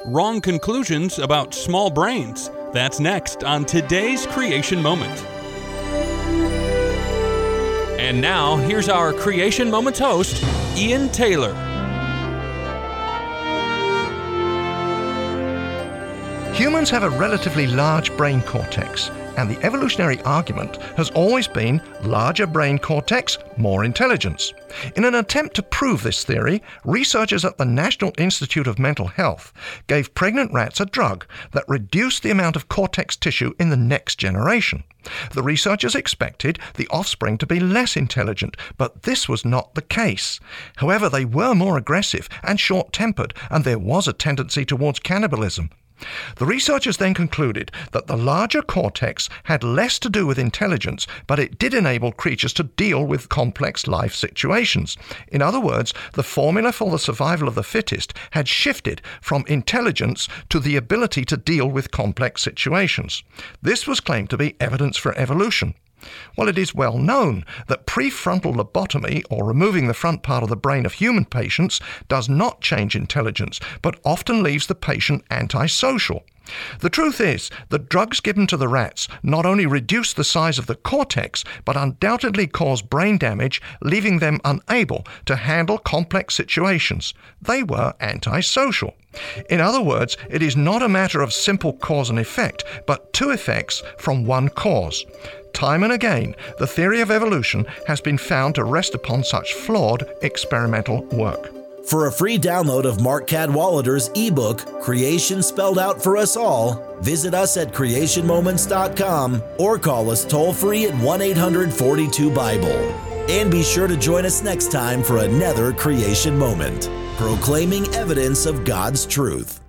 wrong conclusions about small brains? That's next on today's Creation Moment. And now, here's our Creation Moments host, Ian Taylor. Humans have a relatively large brain cortex, and the evolutionary argument has always been larger brain cortex, more intelligence. In an attempt to prove this theory, researchers at the National Institute of Mental Health gave pregnant rats a drug that reduced the amount of cortex tissue in the next generation. The researchers expected the offspring to be less intelligent, but this was not the case. However, they were more aggressive and short-tempered, and there was a tendency towards cannibalism. The researchers then concluded that the larger cortex had less to do with intelligence, but it did enable creatures to deal with complex life situations. In other words, the formula for the survival of the fittest had shifted from intelligence to the ability to deal with complex situations. This was claimed to be evidence for evolution. Well, it is well known that prefrontal lobotomy, or removing the front part of the brain of human patients, does not change intelligence, but often leaves the patient antisocial. The truth is that drugs given to the rats not only reduce the size of the cortex, but undoubtedly cause brain damage, leaving them unable to handle complex situations. They were antisocial. In other words, it is not a matter of simple cause and effect, but two effects from one cause. Time and again, the theory of evolution has been found to rest upon such flawed experimental work. For a free download of Mark Cadwallader's ebook, Creation Spelled Out for Us All, visit us at creationmoments.com or call us toll-free at 1-800-42-BIBLE. And be sure to join us next time for another Creation Moment, proclaiming evidence of God's truth.